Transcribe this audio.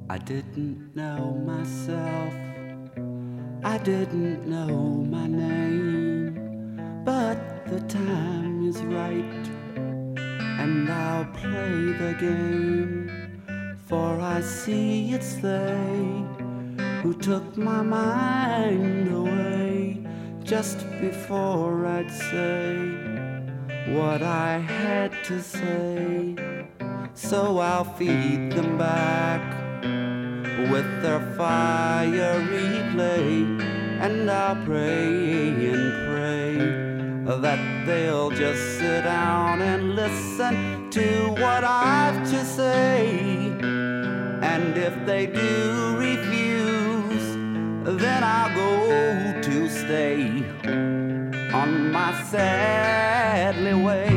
I didn't know myself, I didn't know my name, but the time is right, and I'll play the game, for I see it's they who took my mind away just before I'd say what I had to say. So I'll feed them back with their fiery play, and I'll pray and pray that they'll just sit down and listen to what I've to say. And if they do refuse, then I'll go to stay on my sadly way.